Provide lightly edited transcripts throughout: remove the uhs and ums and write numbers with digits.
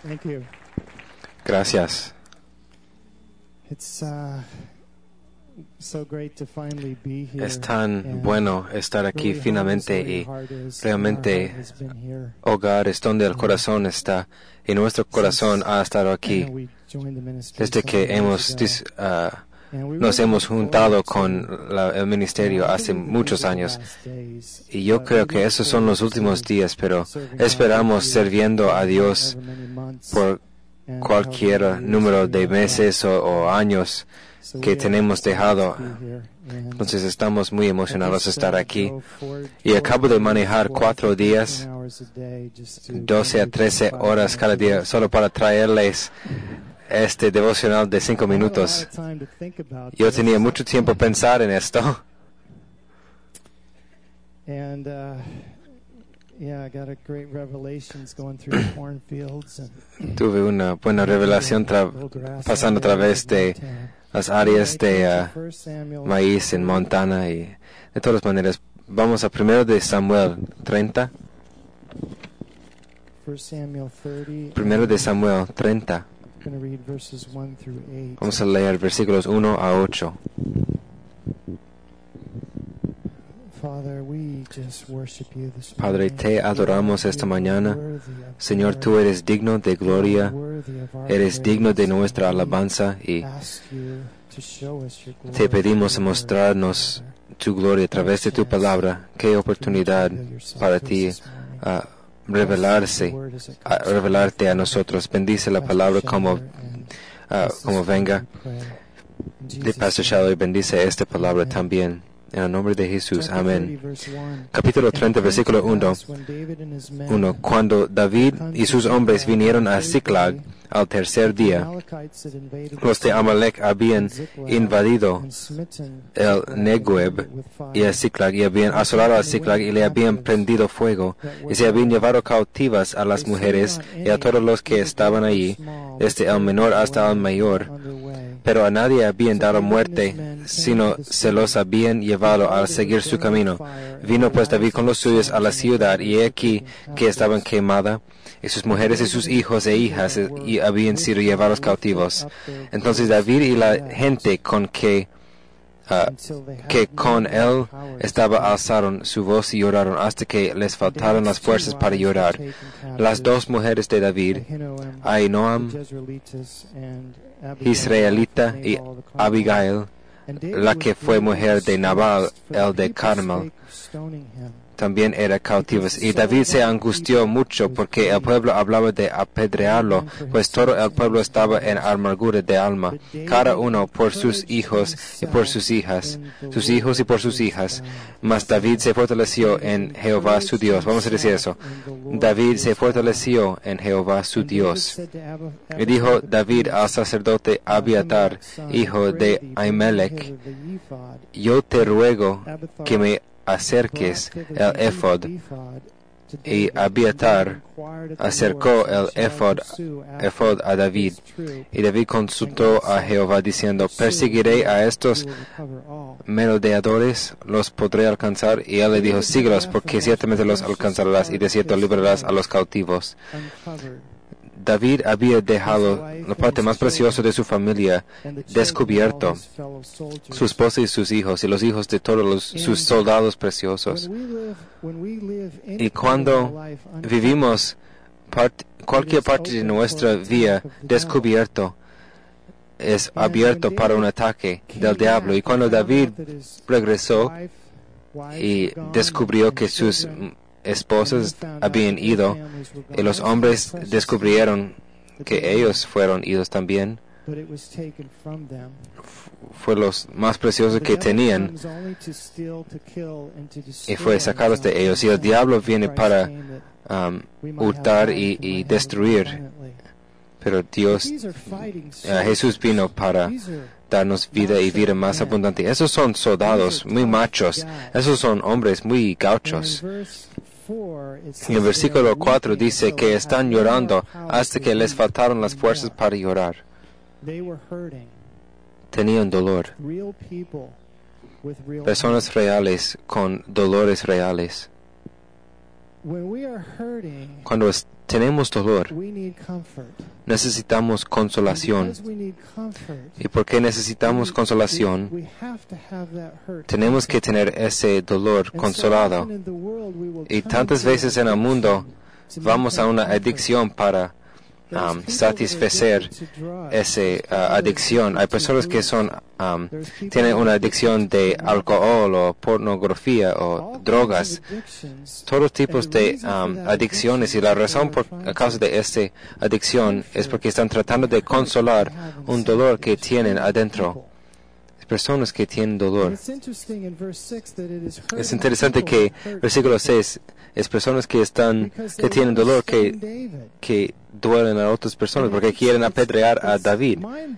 Thank you. Gracias. It's so great to finally be here. Es tan and bueno estar aquí really finalmente home is where y your heart is, realmente and our heart has been here. hogar es donde el corazón está y nuestro corazón ha estado aquí We joined the ministry desde so que many years ago. And we nos really hemos look juntado forward con to, el ministerio I hace believe that muchos these are the años last days, y yo but creo we que look esos son los forward últimos to días, pero serving God esperamos with you sirviendo a for Dios however many months por and cualquier however many years número that we de have meses left. o años So que we are tenemos excited dejado. to be here. And Entonces estamos muy emocionados de estar aquí. drove Y acabo de manejar 4 días, 12 a 13 horas cada día, solo para traerles este devocional de 5 minutos. Yo tenía mucho tiempo a pensar en esto. And I got a great revelations going through the cornfields and Tuve una buena revelación pasando a través de las áreas de maíz en Montana y de todas maneras vamos a 1 de Samuel 30. 1 de Samuel 30. Vamos a leer versículos 1 a 8. Padre, te adoramos esta mañana. Señor, tú eres digno de gloria, eres digno de nuestra alabanza y te pedimos mostrarnos tu gloria a través de tu palabra. Qué oportunidad para ti revelarte a nosotros. Bendice la palabra como venga de Pastor Shallow y bendice esta palabra también. En el nombre de Jesús. Amén. Capítulo 30, versículo 1. Cuando David y sus hombres vinieron a Ziklag al tercer día, los de Amalek habían invadido el Negueb y a Ziklag y habían asolado a Ziklag y le habían prendido fuego y se habían llevado cautivas a las mujeres y a todos los que estaban allí, desde el menor hasta el mayor. Pero a nadie habían dado muerte, sino se los habían llevado al seguir su camino. Vino pues David con los suyos a la ciudad, y he aquí que estaban quemadas, y sus mujeres y sus hijos e hijas y habían sido llevados cautivos. Entonces David y la gente que con él estaba alzaron su voz y lloraron hasta que les faltaron las fuerzas para llorar. Las dos mujeres de David, Ahinoam, israelita, y Abigail, la que fue mujer de Nabal, el de Carmel, también eran cautivas. Y David se angustió mucho porque el pueblo hablaba de apedrearlo, pues todo el pueblo estaba en amargura de alma, cada uno por sus hijos y por sus hijas, sus hijos y por sus hijas. Mas David se fortaleció en Jehová su Dios. Vamos a decir eso. David se fortaleció en Jehová su Dios. Y dijo David al sacerdote Abiatar, hijo de Ahimelech: yo te ruego que me acerques el éfod. Y Abiatar acercó el éfod a David. Y David consultó a Jehová diciendo: ¿perseguiré a estos merodeadores? ¿Los podré alcanzar? Y él le dijo: síguelos, porque ciertamente los alcanzarás, y de cierto librarás a los cautivos. David había dejado la parte más preciosa de su familia descubierto, su esposa y sus hijos, y los hijos de todos sus soldados preciosos. Y cuando vivimos cualquier parte de nuestra vida descubierto, es abierto para un ataque del diablo. Y cuando David regresó y descubrió que sus esposas habían ido, y los hombres descubrieron que ellos fueron idos también, fue los más preciosos que tenían, y fue sacados de ellos. Y el diablo viene para hurtar y destruir, pero Jesús vino para darnos vida y vida más abundante. Esos son soldados muy machos, esos son hombres muy gauchos. Y el versículo 4 dice que están llorando hasta que les faltaron las fuerzas para llorar. Tenían dolor. Personas reales con dolores reales. Cuando tenemos dolor, we need comfort. necesitamos consolación. Because we need comfort, Y porque necesitamos consolación, we have to have that hurt. tenemos que tener ese dolor And so consolado. often in the world we will Y turn tantas to veces en el mundo addiction to make vamos a that una comfort. adicción para There's people that are satisfacer addicted to drugs. esa There's people that are adicción. Hay addicted to personas que booze. son There's people tienen that una are adicción addicted de to alcohol o pornografía o all kinds drogas, of addictions. todos tipos And the de reason for that adicciones, y la razón por a causa de esta adicción es porque están tratando de consolar un dolor que tienen adentro. Personas que tienen dolor. Es interesante que versículo 6 es personas que tienen dolor que duelen a otras personas porque quieren apedrear a David.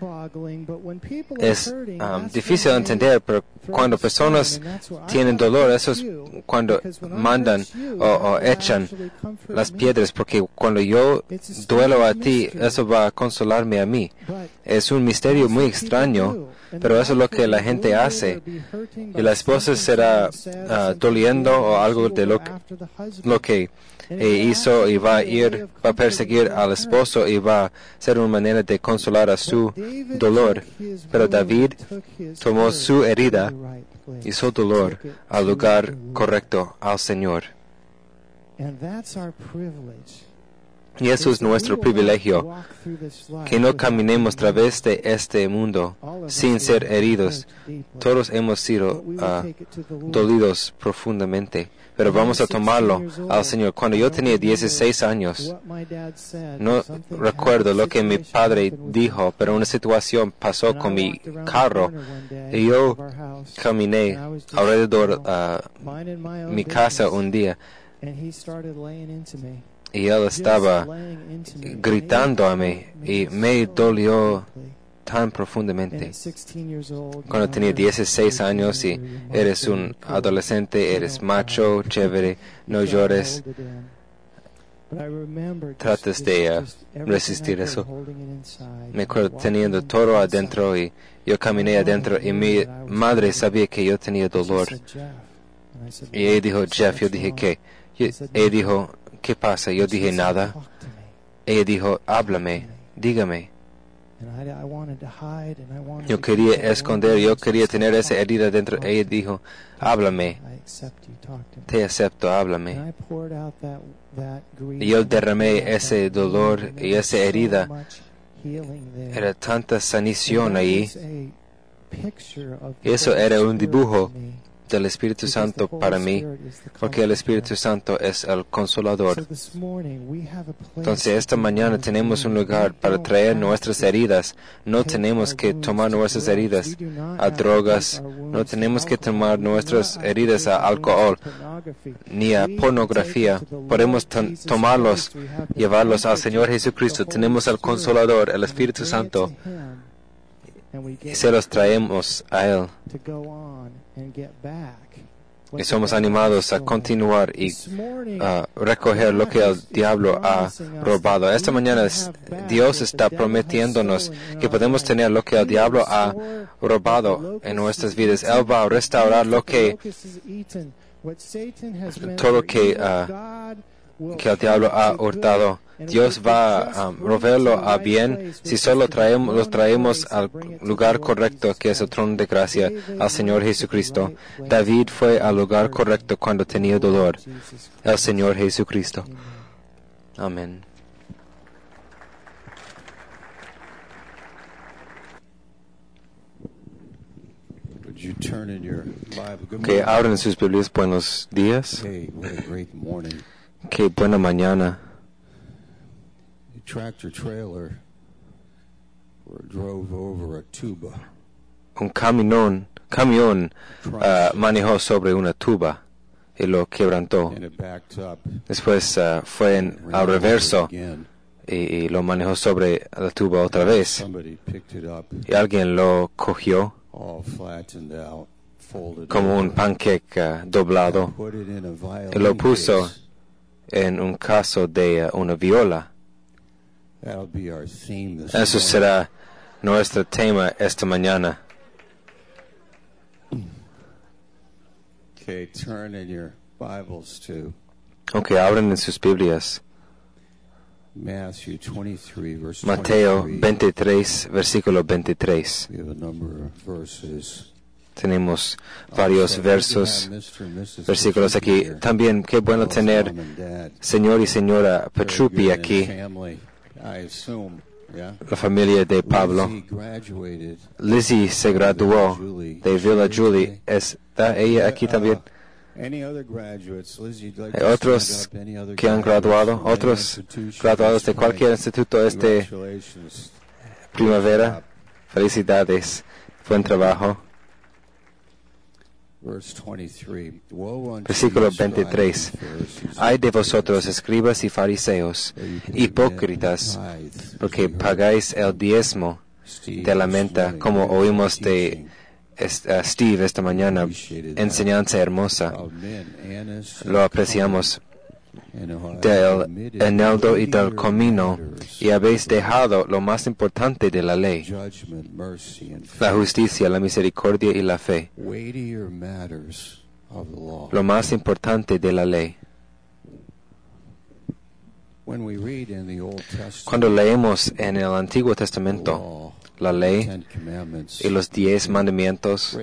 Es difícil de entender, pero cuando personas tienen dolor, eso es cuando mandan o echan las piedras, porque cuando yo duelo a ti, eso va a consolarme a mí. Es un misterio muy extraño, pero eso es lo que la gente hace. Y la esposa será doliendo o algo de lo que hizo, y va a perseguir al esposo y va a ser una manera de consolar a su dolor. Pero David tomó su herida y su dolor al lugar correcto, al Señor. Y eso es nuestro privilegio, que no caminemos a través de este mundo sin ser heridos. Todos hemos sido dolidos profundamente, pero vamos a tomarlo al Señor. Cuando yo tenía 16 años, no recuerdo lo que mi padre dijo, pero una situación pasó con mi carro y yo caminé alrededor de mi casa un día. Y él estaba gritando a mí y me dolió tan profundamente. Cuando tenía 16 años y eres un adolescente, eres macho, chévere, no llores, tratas de resistir eso. Me acuerdo teniendo todo adentro y yo caminé adentro y mi madre sabía que yo tenía dolor. Y ella dijo, Jeff, yo dije, ¿qué? Ella dijo, ¿qué pasa? Yo dije, nada. Ella dijo, háblame, dígame. Yo quería esconder, yo quería tener esa herida dentro. Ella dijo, háblame, te acepto, háblame. Y yo derramé ese dolor y esa herida. Era tanta sanación ahí. Eso era un dibujo del Espíritu Santo para mí, porque el Espíritu Santo es el consolador. Entonces esta mañana tenemos un lugar para traer nuestras heridas. No tenemos que tomar nuestras heridas a drogas, no tenemos que tomar nuestras heridas a alcohol ni a pornografía. Podemos tomarlos, llevarlos al Señor Jesucristo. Tenemos al consolador, el Espíritu Santo, y se los traemos a Él. Y somos animados a continuar y recoger lo que el diablo ha robado. Esta mañana Dios está prometiéndonos que podemos tener lo que el diablo ha robado en nuestras vidas. Él va a restaurar todo lo que el diablo ha hurtado. Dios va a moverlo a bien si solo los traemos al lugar correcto, que es el trono de gracia, al Señor Jesucristo. David fue al lugar correcto cuando tenía dolor, el Señor Jesucristo. Amén. Que abran sus Biblias. Buenos días. Qué buena mañana. Tractor trailer drove over a tuba. Un camión manejó sobre una tuba y lo quebrantó. Después fue al reverso y lo manejó sobre la tuba otra vez. Y alguien lo cogió como un pancake doblado y lo puso en un caso de una viola. Eso será nuestro tema esta mañana. Okay, turn in your Bibles to Okay, abran en sus Biblias Matthew 23, verse Mateo 23. 23, versículo 23. We have a number of verses. Tenemos varios versos, versículos aquí. También, qué bueno tener señor y señora Petrupi aquí, la familia de Pablo. Lizzie se graduó de Villa Julie. ¿Está ella aquí también? Hay otros que han graduado, otros graduados de cualquier instituto primavera. Felicidades, buen trabajo. Versículo 23. Ay de vosotros, escribas y fariseos, hipócritas, porque pagáis el diezmo de la menta, como oímos de Steve esta mañana, enseñanza hermosa. Lo apreciamos del eneldo y del comino, y habéis dejado lo más importante de la ley, la justicia, la misericordia y la fe. Lo más importante de la ley. Cuando leemos en el Antiguo Testamento la ley y los 10 mandamientos,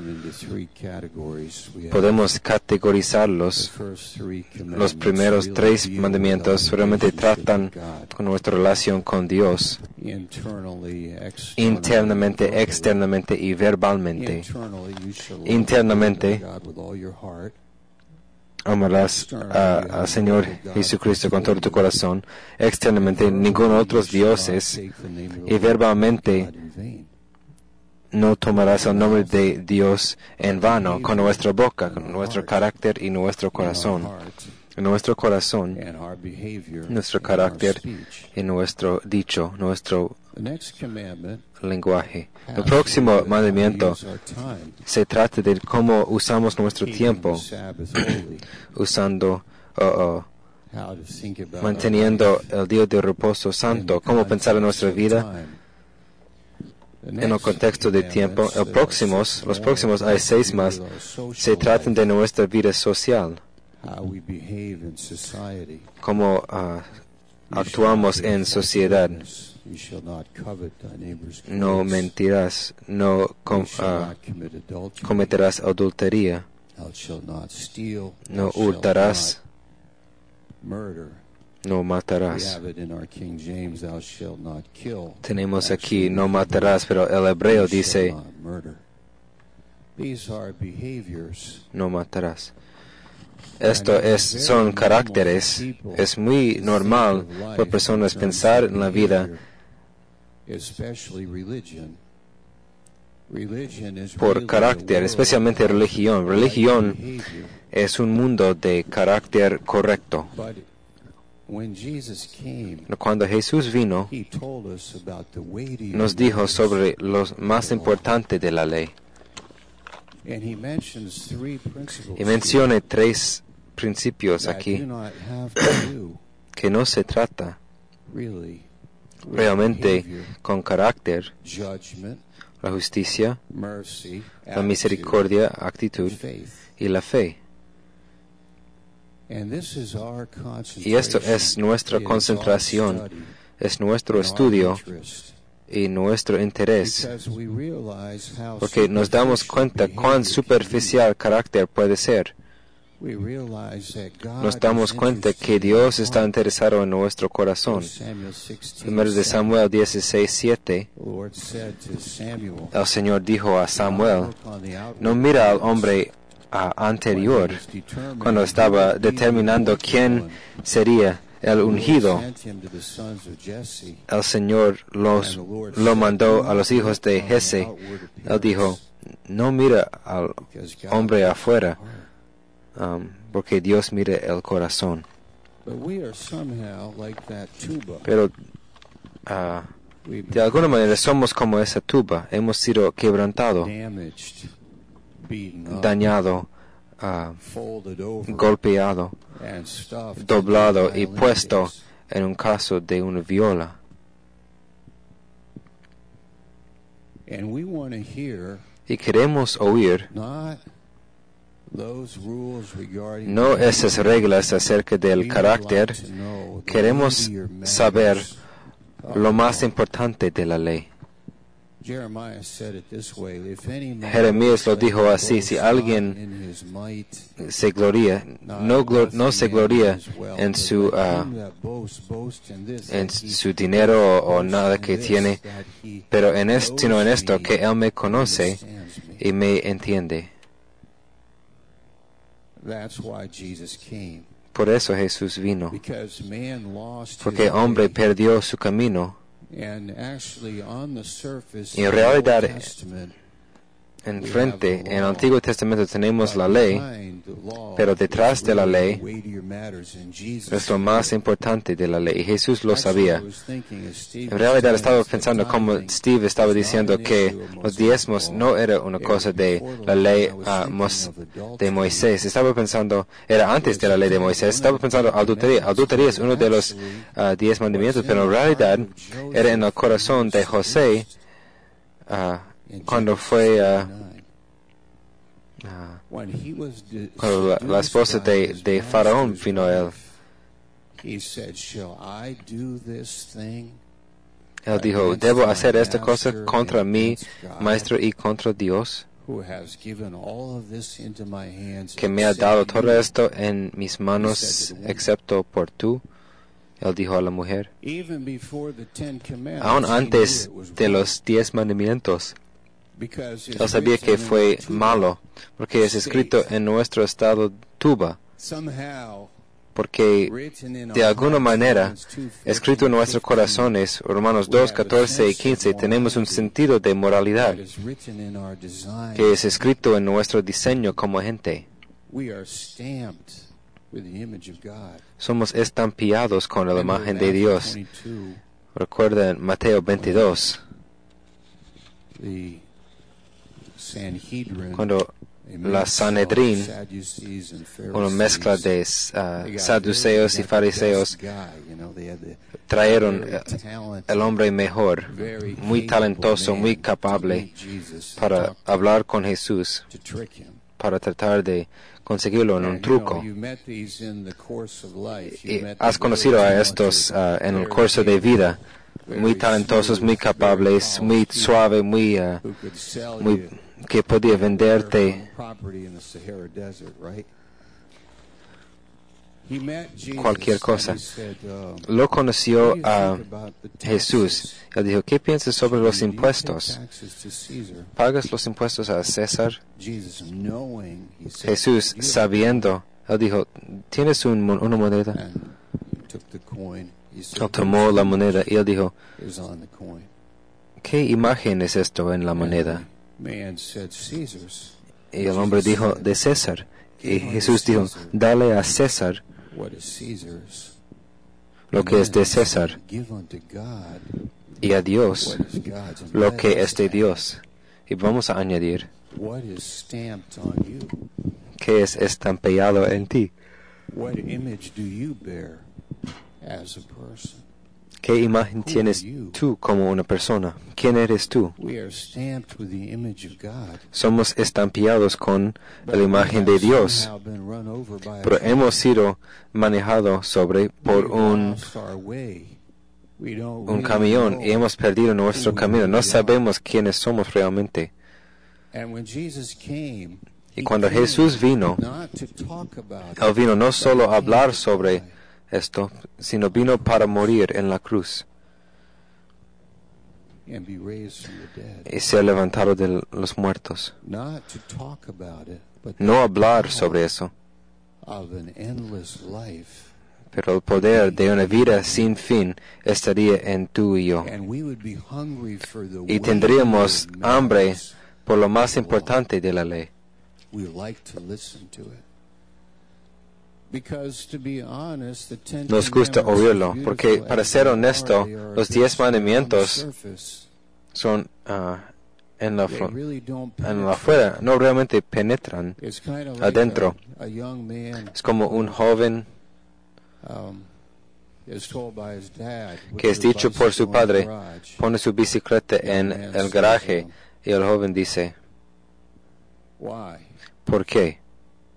podemos categorizarlos. Los primeros 3 mandamientos realmente tratan con nuestra relación con Dios, internamente, externamente y verbalmente. Internamente, amarás al Señor Jesucristo con todo tu corazón. Externamente, ningún otro dioses. Y verbalmente, no tomarás el nombre de Dios en vano con nuestra boca, con nuestro carácter y nuestro corazón. En nuestro corazón, nuestro carácter y nuestro dicho, nuestro lenguaje. El próximo mandamiento se trata de cómo usamos nuestro tiempo, manteniendo el día de reposo santo, cómo pensar en nuestra vida en el contexto de tiempo. Los próximos hay 6 más, se tratan de nuestra vida social, cómo actuamos en sociedad. No mentirás, no cometerás adultería, no hurtarás, no matarás. Tenemos aquí no matarás, pero el hebreo dice no matarás. Son caracteres. Es muy normal para personas pensar en la vida por carácter, especialmente religión. Religión es un mundo de carácter correcto. Cuando Jesús vino, nos dijo sobre lo más importante de la ley. Y menciona 3 principios aquí que no se trata realmente con carácter, la justicia, la misericordia, actitud y la fe. Y esto es nuestra concentración, es nuestro estudio y nuestro interés, porque nos damos cuenta cuán superficial carácter puede ser. Nos damos cuenta que Dios está interesado en nuestro corazón. Primero de Samuel 16:7, el Señor dijo a Samuel, no mira al hombre anterior, cuando estaba determinando quién sería el ungido. El Señor lo mandó a los hijos de Jesse. Él dijo, no mira al hombre afuera, porque Dios mire el corazón. Pero de alguna manera somos como esa tuba. Hemos sido quebrantados, dañado, golpeado, doblado y puesto en un caso de una viola. Y queremos oír No esas reglas acerca del carácter. Queremos saber lo más importante de la ley. Jeremías lo dijo así: si alguien se gloría, no se gloría en su dinero o nada que tiene, pero sino en esto, que Él me conoce y me entiende. Por eso Jesús vino, porque el hombre perdió su camino. Y en realidad, en el Antiguo Testamento tenemos la ley, pero detrás de la ley es lo más importante de la ley, y Jesús lo sabía. En realidad estaba pensando, como Steve estaba diciendo, que los diezmos no era una cosa de la ley de Moisés. Estaba pensando, era antes de la ley de Moisés. Estaba pensando adultería. Adultería es uno de los 10 mandamientos, pero en realidad era en el corazón de José cuando fue cuando la esposa de Faraón vino a él. Él dijo, ¿debo hacer esta cosa contra mi maestro y contra Dios, que me ha dado todo esto en mis manos, excepto por tú? Él dijo a la mujer. Aún antes de los 10 mandamientos, él sabía que fue malo, porque es escrito en nuestro estado tuba, porque de alguna manera, escrito en nuestros corazones, Romanos 2, 14 y 15, tenemos un sentido de moralidad, que es escrito en nuestro diseño como gente. Somos estampiados con la imagen de Dios. Recuerda en Mateo 22, cuando la Sanedrín, una mezcla de saduceos y fariseos, trajeron el hombre mejor, muy talentoso, muy capaz, para hablar con Jesús, para tratar de conseguirlo en un truco. Y has conocido a estos en el curso de vida, muy talentosos, muy capaces, muy suave, muy que podía venderte cualquier cosa. Lo conoció a Jesús. Él dijo, ¿qué piensas sobre los impuestos? ¿Pagas los impuestos a César? Jesús, sabiendo, él dijo, ¿tienes una moneda? Él tomó la moneda y él dijo, ¿qué imagen es esto en la moneda? Y el hombre dijo, de César. Y Jesús dijo, dale a César lo que es de César, y a Dios lo que es de Dios. Y vamos a añadir, ¿qué es estampillado en ti? ¿Qué imagen tienes tú como una persona? ¿Quién eres tú? Somos estampados con la imagen de Dios, pero hemos sido manejados por un camión y hemos perdido nuestro camino. No sabemos quiénes somos realmente. Y cuando Jesús vino, Él vino no solo a hablar sobre esto, sino vino para morir en la cruz y ser levantado de los muertos. No hablar sobre eso, pero el poder de una vida sin fin estaría en tú y yo. Y tendríamos hambre por lo más importante de la ley. Nos gusta oírlo, porque para ser honesto, los 10 mandamientos son en la afuera, no realmente penetran adentro. Es como un joven que es dicho por su padre, pone su bicicleta en el garaje, y el joven dice, ¿por qué?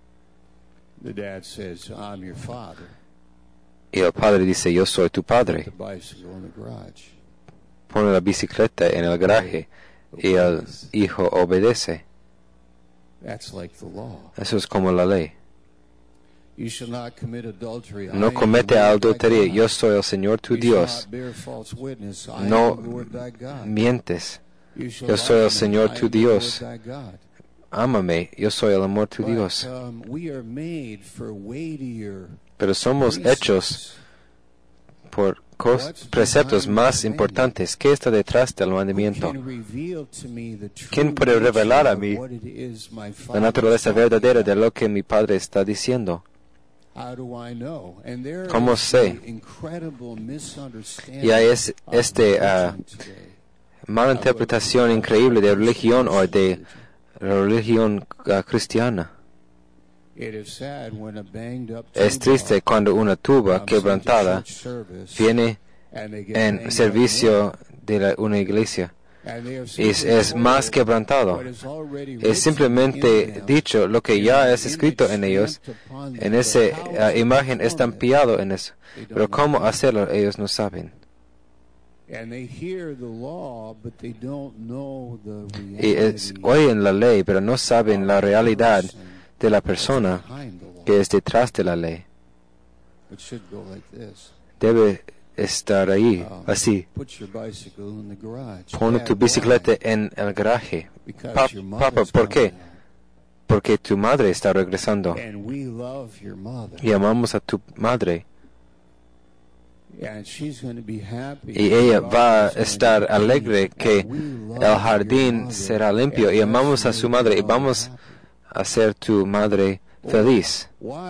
The dad says, I'm your father. Y el padre dice, yo soy tu Put the padre. bicycle in the garage. Pone la bicicleta en el garaje y el hijo obedece. That's like the law. Eso es como la ley. You shall not commit adultery. I No am comete the Lord thy adultería, God. yo soy el Señor tu You shall Dios. not bear false witness. I No am the Lord thy God. mientes. You shall Yo soy el love him. Señor I tu am the Lord Dios. thy God. Ámame, yo soy el amor tu But, Dios. we are made for weightier Pero somos hechos por preceptos más importantes. ¿Qué está detrás del mandamiento? ¿Quién puede revelar a mí la naturaleza verdadera de lo que mi Padre está diciendo? ¿Cómo sé? Y hay esta mala interpretación increíble de religión o de religión cristiana. Es triste cuando una tuba quebrantada viene en servicio de una iglesia y es más quebrantado. Es simplemente dicho lo que ya es escrito en ellos, en esa imagen estampillado en eso. Pero cómo hacerlo ellos no saben. Y oyen la ley, pero no saben la realidad de la persona que es detrás de la ley. Debe estar ahí, así. Pon tu bicicleta en el garaje. Papá, ¿por qué? Porque tu madre está regresando. Y amamos a tu madre. Y ella va a estar alegre que el jardín será limpio. Y amamos a su madre y vamos a hacer tu madre feliz.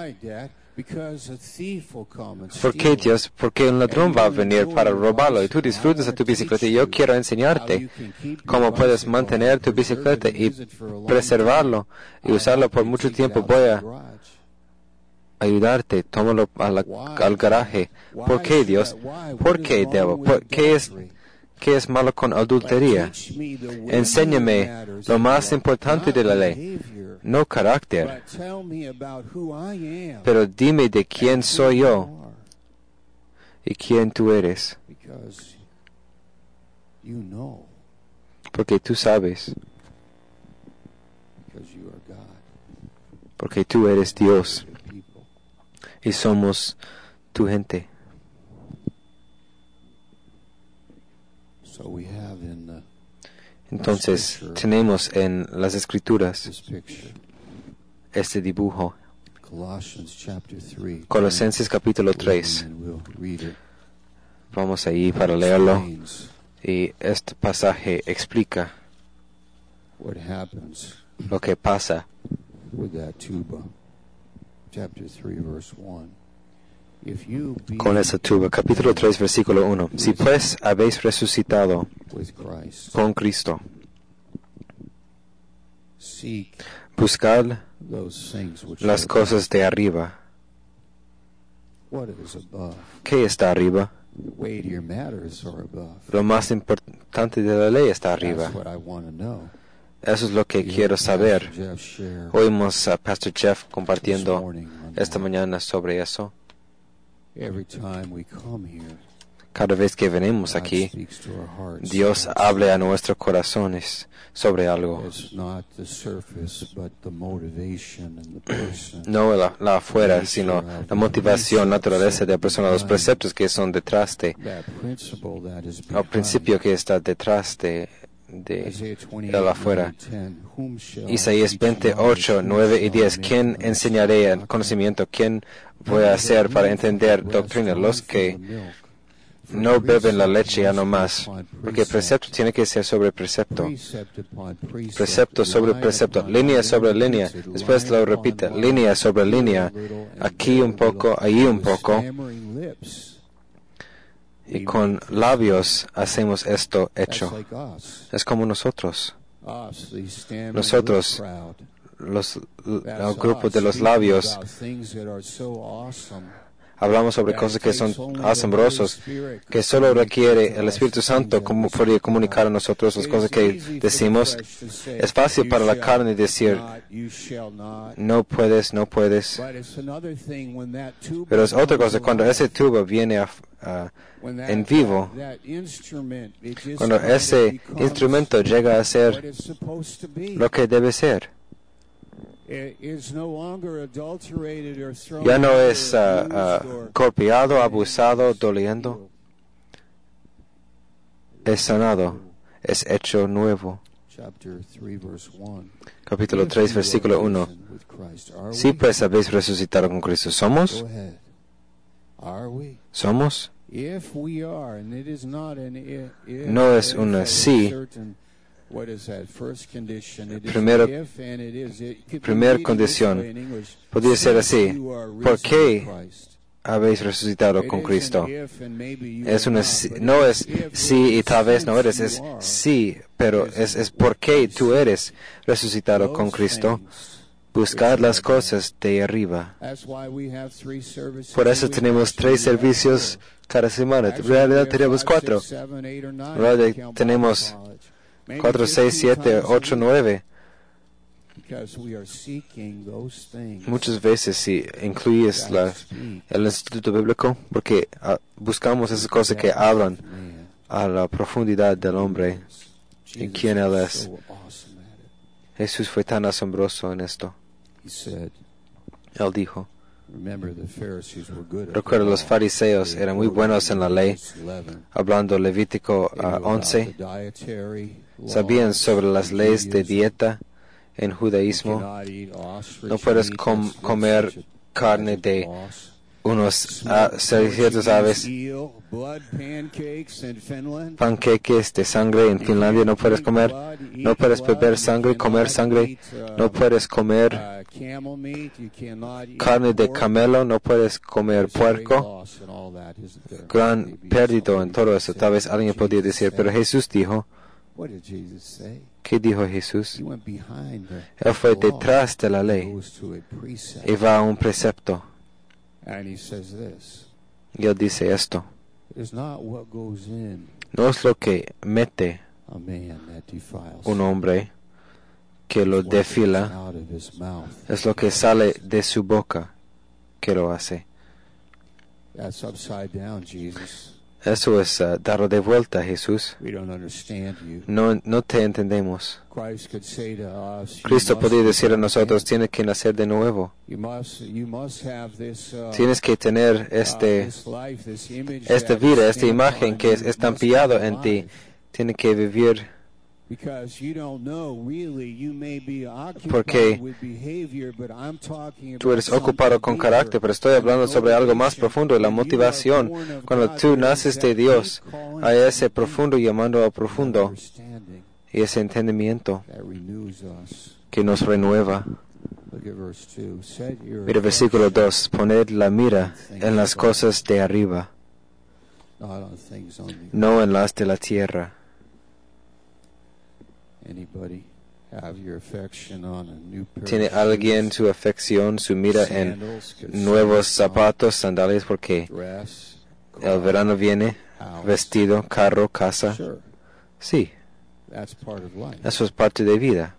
¿Por qué, Dios? Porque un ladrón va a venir para robarlo y tú disfrutas de tu bicicleta y yo quiero enseñarte cómo puedes mantener tu bicicleta y preservarlo y usarlo por mucho tiempo. Voy a ayudarte, tómalo al garaje. ¿Por qué, Dios? ¿Por qué debo? ¿Qué es malo con adultería? Enséñame lo más importante de la ley, no carácter. Pero dime de quién soy yo y quién tú eres. Porque tú sabes. Porque tú eres Dios. Y somos tu gente. Entonces, tenemos en las Escrituras este dibujo. Colosenses capítulo 3. Vamos ahí para leerlo. Y este pasaje explica lo que pasa. Con esa tuba, capítulo 3, versículo 1. Si pues habéis resucitado con Cristo, buscad las cosas de arriba. ¿Qué está arriba? Lo más importante de la ley está arriba. Eso es lo que quiero saber. Oímos a Pastor Jeff compartiendo esta mañana sobre eso. Cada vez que venimos aquí, Dios habla a nuestros corazones sobre algo. No la afuera, sino la motivación, naturaleza de la persona, los preceptos que son detrás de, el principio que está detrás de el afuera. Isaías 28, 9 y 10. ¿Quién enseñaré el conocimiento? ¿Quién voy a hacer para entender doctrina? Los que no beben la leche ya no más, porque precepto tiene que ser sobre precepto, precepto sobre precepto, línea sobre línea, después lo repite, línea sobre línea, aquí un poco, allí un poco, y con labios hacemos esto hecho. Es como nosotros, el grupo de los labios, hablamos sobre cosas que son asombrosas, que solo requiere el Espíritu Santo como podría comunicar a nosotros las cosas que decimos. Es fácil para la carne decir, no puedes, no puedes. Pero es otra cosa cuando ese tubo viene en vivo, cuando ese instrumento llega a ser lo que debe ser. Ya no es golpeado, abusado, doliendo. Es sanado, es hecho nuevo. Capítulo 3, versículo 1. Si pues habéis resucitado con Cristo, ¿somos? ¿Somos? No es una sí. Primera condición podría ser así. ¿Por qué habéis resucitado con Cristo? Es una, no es sí y tal vez no eres, es sí, pero es por qué tú eres resucitado con Cristo. Buscar las cosas de arriba. Por eso tenemos 3 servicios cada semana. En realidad tenemos 4. En realidad tenemos 4, 6, 7, 8, 9. Muchas veces si incluyes el Instituto Bíblico, porque buscamos esas cosas que hablan a la profundidad del hombre y quién Él es. Jesús fue tan asombroso en esto. Él dijo, recuerda, los fariseos eran muy buenos en la ley, hablando Levítico 11, sabían sobre las leyes de dieta en judaísmo. No puedes comer carne de unos ciertos aves, panqueques de sangre en Finlandia no puedes comer, no puedes beber sangre, comer sangre, no puedes comer carne de camelo, no puedes comer puerco. Gran pérdida en todo eso. Tal vez alguien podría decir, pero Jesús dijo, ¿qué dijo Jesús? Él fue detrás de la ley y va a un precepto. Y él dice esto. No es lo que mete un hombre que lo defila, es lo que sale de su boca que lo hace. Eso es darlo de vuelta, Jesús. No te entendemos. Cristo podría decir a nosotros, tienes que nacer de nuevo. Tienes que tener esta vida, esta imagen que es estampillado en ti. Tienes que vivir. Porque tú eres ocupado con carácter, pero estoy hablando sobre algo más profundo, la motivación. Cuando tú naces de Dios, hay ese profundo llamando al profundo y ese entendimiento que nos renueva. Mira versículo 2, poned la mira en las cosas de arriba, no en las de la tierra. ¿Tiene alguien su afección, su mira en nuevos zapatos, sandalias, porque el verano viene, vestido, carro, casa? Sí, eso es parte de vida.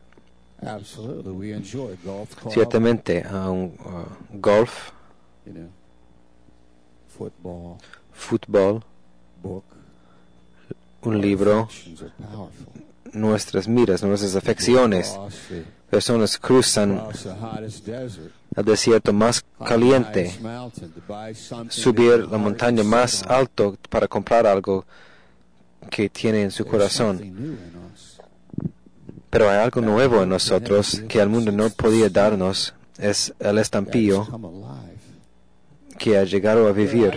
Ciertamente, golf, fútbol, un libro, nuestras miras, nuestras afecciones. Personas cruzan el desierto más caliente, subir la montaña más alto para comprar algo que tiene en su corazón. Pero hay algo nuevo en nosotros que el mundo no podía darnos, es el estampillo que ha llegado a vivir.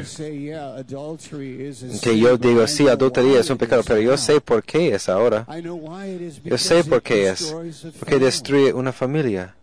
Que yo digo, sí, adultería es un pecado, pero yo sé por qué es ahora. Yo sé por qué es. Porque destruye una familia.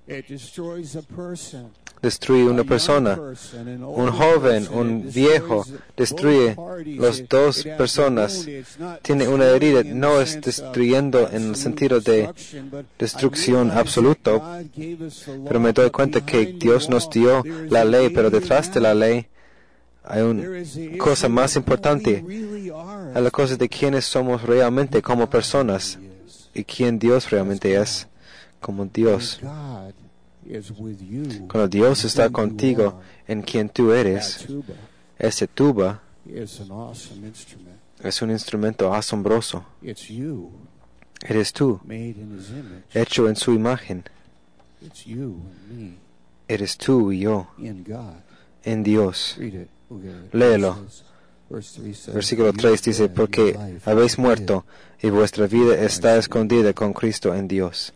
Destruye una persona. Un joven, un viejo, destruye las dos personas. Tiene una herida. No es destruyendo en el sentido de destrucción absoluto. Pero me doy cuenta que Dios nos dio la ley, pero detrás de la ley Hay una cosa más importante, a la cosa de quiénes somos realmente como personas y quién Dios realmente es como Dios. Cuando Dios está contigo en quien tú eres, ese tuba es un instrumento asombroso. Eres tú, hecho en su imagen. Eres tú y yo, en Dios. Léelo. Versículo 3 dice, porque habéis muerto y vuestra vida está escondida con Cristo en Dios.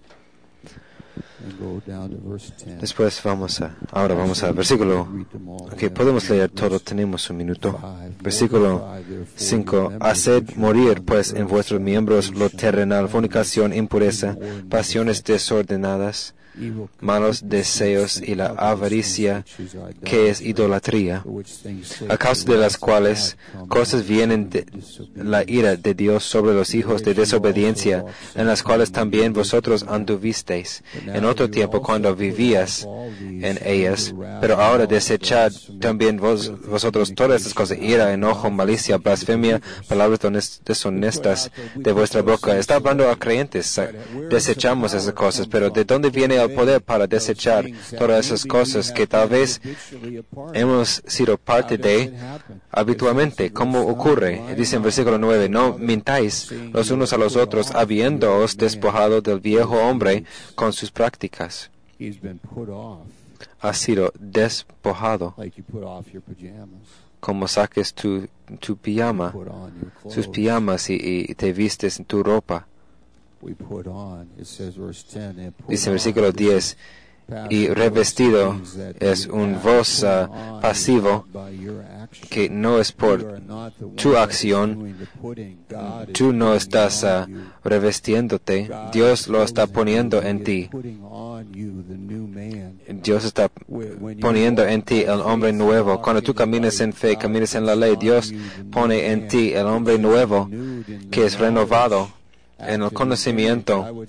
Después ahora vamos al versículo. Ok, podemos leer todo, tenemos un minuto. Versículo 5. Haced morir pues en vuestros miembros lo terrenal, fornicación, impureza, pasiones desordenadas, malos deseos y la avaricia, que es idolatría, a causa de las cuales cosas vienen de la ira de Dios sobre los hijos de desobediencia, en las cuales también vosotros anduvisteis en otro tiempo cuando vivías en ellas, pero ahora desechad también vosotros todas estas cosas: ira, enojo, malicia, blasfemia, palabras deshonestas de vuestra boca. Está hablando a creyentes. Desechamos esas cosas, pero ¿de dónde viene el poder para desechar todas esas cosas que tal vez hemos sido parte de habitualmente? ¿Cómo ocurre? Dice en versículo 9, no mintáis los unos a los otros, habiéndoos despojado del viejo hombre con sus prácticas. Ha sido despojado, como saques tu pijama, sus pijamas y te vistes en tu ropa. Dice en versículo 10, y revestido es un voz pasivo que no es por tu acción. Tú no estás revestiéndote, Dios lo está poniendo en ti. Dios está poniendo en ti el hombre nuevo. Cuando tú caminas en fe, caminas en la ley, Dios pone en ti el hombre nuevo que es renovado en el conocimiento.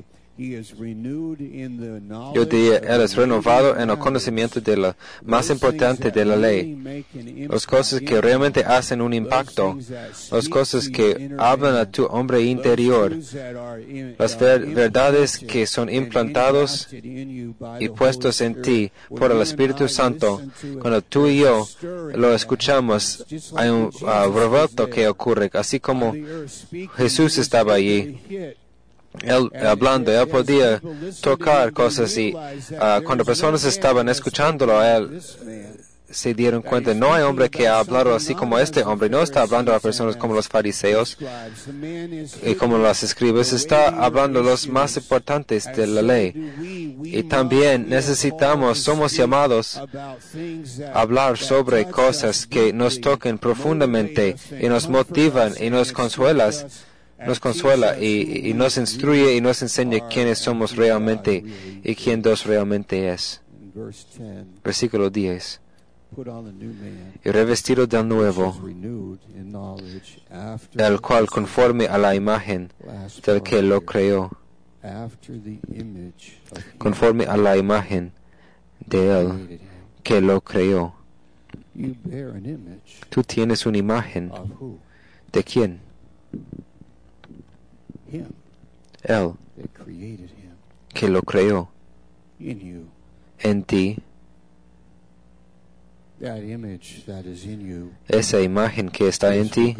Yo diría, Él es renovado en el conocimiento de lo más importante de la ley. Las cosas que realmente hacen un impacto, las cosas que hablan a tu hombre interior, las verdades que son implantados y puestos en ti por el Espíritu Santo. Cuando tú y yo lo escuchamos, hay un revuelto que ocurre, así como Jesús estaba allí. Él hablando, Él podía tocar cosas y cuando personas estaban escuchándolo, Él se dieron cuenta, no hay hombre que ha hablado así como este hombre. No está hablando a personas como los fariseos y como los escribas, está hablando a los más importantes de la ley. Y también somos llamados a hablar sobre cosas que nos toquen profundamente y nos motivan y nos consuela y nos instruye y nos enseña quiénes somos realmente y quién Dios realmente es. Versículo 10. Y revestido del nuevo, el cual conforme a la imagen del que lo creó, conforme a la imagen de Él que lo creó. Tú tienes una imagen. ¿De quién? Él que lo creó en ti. Esa imagen que está en ti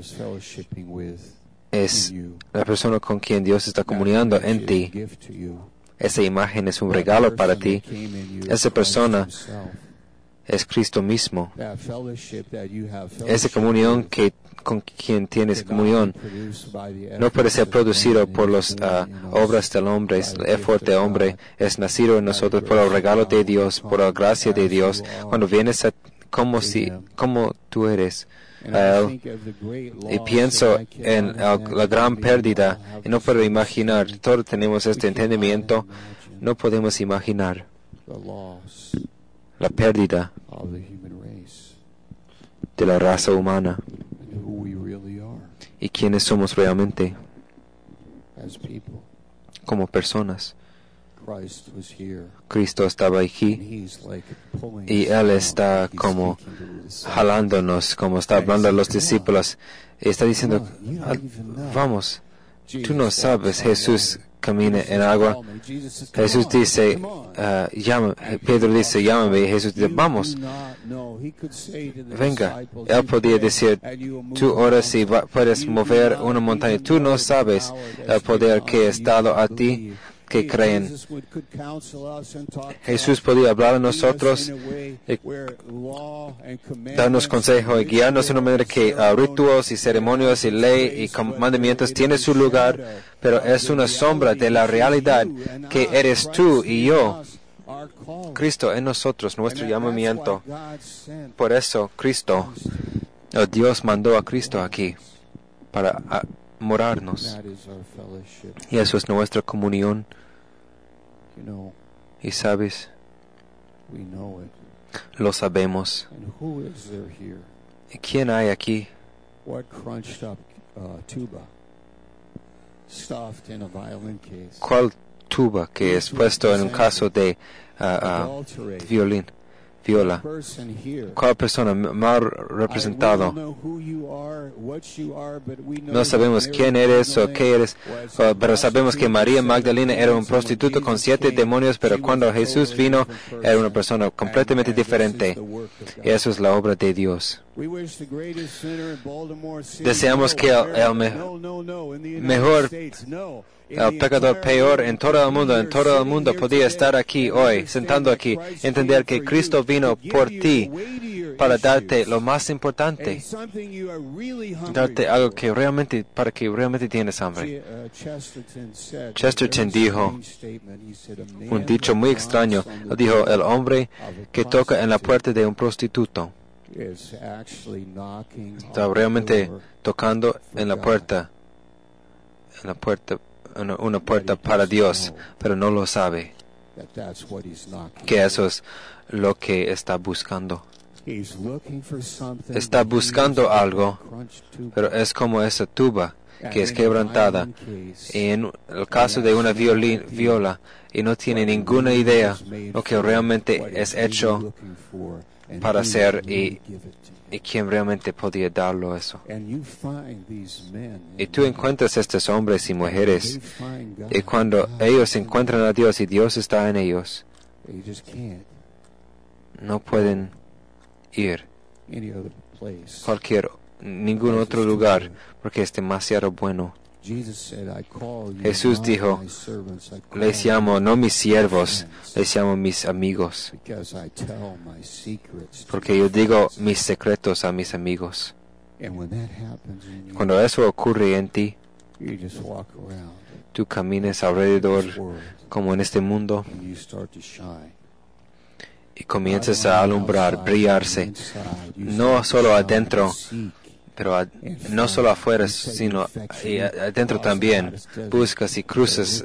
es la persona con quien Dios está comunicando en ti. Esa imagen es un regalo para ti. Esa persona es Cristo mismo. Esa comunión con quien tienes comunión no puede ser producido por las obras del hombre, el esfuerzo del hombre. Es nacido en nosotros por el regalo de Dios, por la gracia de Dios. Cuando vienes como tú eres a Él, y pienso en la gran pérdida, y no puedo imaginar, todos tenemos este entendimiento, no podemos imaginar la pérdida de la raza humana y quiénes somos realmente como personas Christ was here. Cristo estaba And aquí he's like pulling y us Él down, está like he's como speaking to the disciples. jalándonos, como está hablando a los discípulos. Y está diciendo, Come on, you don't even know. vamos, Jesus tú no walks sabes, on Jesús water. camina Jesus en says, agua. "Call me." Jesus says, "Come Jesús on, dice, come on." llama, And Pedro Peter dice, walks llámame, y on. Jesús dice, You vamos, do not know. He could say to the venga. disciples, Él "You podía pray, decir, and you will move tú a oras y mountain." puedes You do mover not una montaña. even Tú no know the sabes power el that's poder been que on es you dado to a ti believe. que creen. Jesus could counsel us and talk to Jesús us, podía hablar a lead us nosotros in a way y where law and darnos commandments consejo y and guiarnos de una manera que rituales y ceremonias y ley y mandamientos tienen su lugar, pero es una sombra de la realidad que eres tú y yo, Cristo en nosotros, nuestro llamamiento. Por eso Cristo, Dios mandó a Cristo aquí para morarnos. Y eso es nuestra comunión. Y sabes, lo sabemos. ¿Y quién hay aquí? ¿Cuál tuba que es puesto en un caso de viola? ¿Cuál persona mal representado? No sabemos quién eres o qué eres, pero sabemos que María Magdalena era un prostituto con 7 demonios, pero cuando Jesús vino era una persona completamente diferente. Y eso es la obra de Dios. Deseamos que el mejor, el pecador peor en todo el mundo podía estar aquí hoy, sentado aquí, entender que Cristo vino por ti para darte lo más importante, darte algo que realmente, para que realmente tienes hambre. Chesterton dijo un dicho muy extraño. Él dijo, el hombre que toca en la puerta de un prostituto está realmente tocando en la puerta, una puerta para Dios, pero no lo sabe, que eso es lo que está buscando. Está buscando algo, pero es como esa tuba que es quebrantada, y en el caso de una viola, y no tiene ninguna idea lo que realmente es hecho para hacer y quién realmente podía darlo eso. Y tú encuentras estos hombres y mujeres, y cuando ellos encuentran a Dios y Dios está en ellos, no pueden ir ningún otro lugar porque es demasiado bueno. Jesús dijo, les llamo no mis siervos, les llamo mis amigos, porque yo digo mis secretos a mis amigos. Cuando eso ocurre en ti, tú camines alrededor como en este mundo y comienzas a alumbrar, brillarse, no solo adentro, pero no solo afuera, sino adentro también. Buscas y cruzas.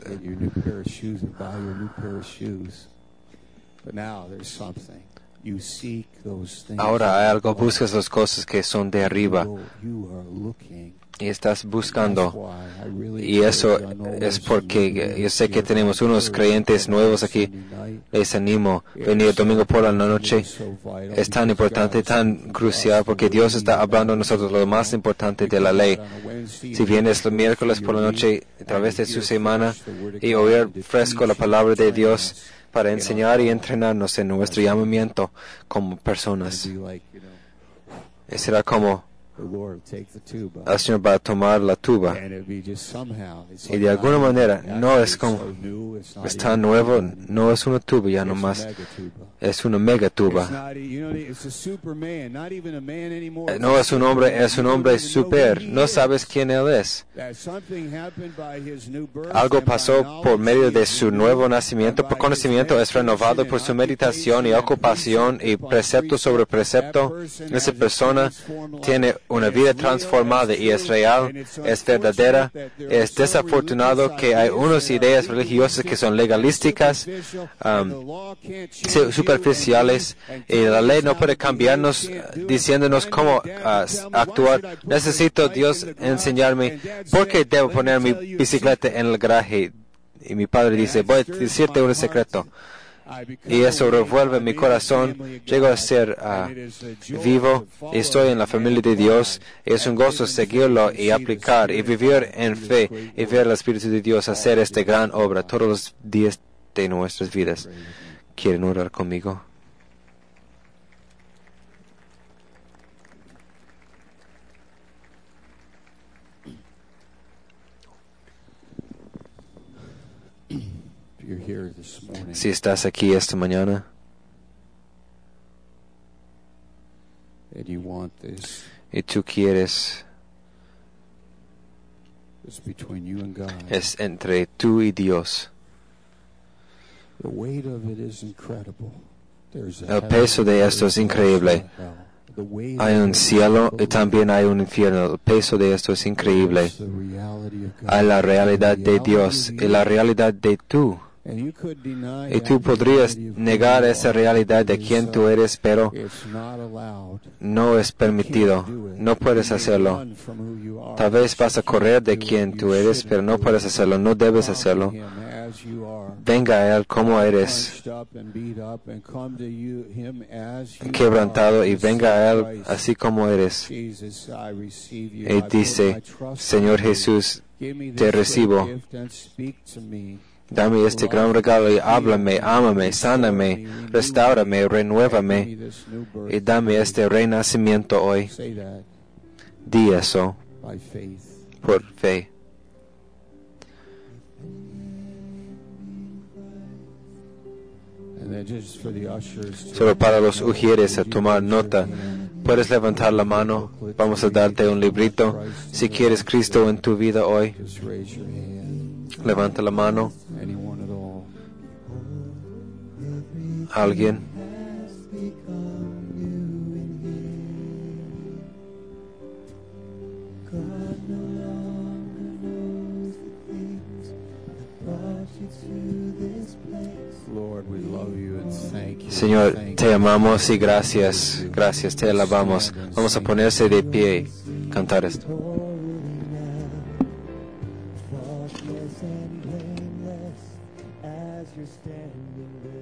Ahora hay algo, buscas las cosas que son de arriba. Y estás buscando. Y eso es porque yo sé que tenemos unos creyentes nuevos aquí. Les animo a venir el domingo por la noche. Es tan importante, tan crucial, porque Dios está hablando a nosotros lo más importante de la ley. Si vienes el miércoles por la noche a través de su semana y oír fresco la palabra de Dios para enseñar y entrenarnos en nuestro llamamiento como personas. Y será como el Señor va a tomar la tuba y de alguna manera no es como es tan nuevo, no es una tuba ya nomás, es una mega tuba. No es un hombre super, no sabes quién él es. Algo pasó por medio de su nuevo nacimiento, por conocimiento es renovado por su meditación y ocupación y precepto sobre precepto. Esa persona tiene una vida transformada y es real, es verdadera. Es desafortunado que hay unas ideas religiosas que son legalísticas, superficiales, y la ley no puede cambiarnos diciéndonos cómo actuar. Necesito Dios enseñarme por qué debo poner mi bicicleta en el garaje Y mi padre dice, voy a decirte un secreto. Y eso revuelve mi corazón. Llego a ser vivo y estoy en la familia de Dios. Es un gozo seguirlo y aplicar y vivir en fe y ver al Espíritu de Dios hacer esta gran obra todos los días de nuestras vidas. ¿Quieren orar conmigo? Si estás aquí esta mañana y tú quieres, es entre tú y Dios. El peso de esto es increíble. Hay un cielo y también hay un infierno. El peso de esto es increíble. Hay la realidad de Dios y la realidad de tú. Y tú podrías negar esa realidad de quién tú eres, pero no es permitido. No puedes hacerlo. Tal vez vas a correr de quién tú eres, pero no puedes hacerlo. No debes hacerlo. Venga a Él como eres, quebrantado, y venga a Él así como eres. Y dice, Señor Jesús, te recibo. Dame este gran regalo y háblame, ámame, sáname, restáurame, renuévame y dame este renacimiento hoy. Di eso por fe. Solo para los ujieres a tomar nota, puedes levantar la mano. Vamos a darte un librito. Si quieres Cristo en tu vida hoy, levanta la mano. ¿Alguien? Señor, te amamos y gracias, gracias, te alabamos. Vamos a ponerse de pie y cantar esto. As you're standing there.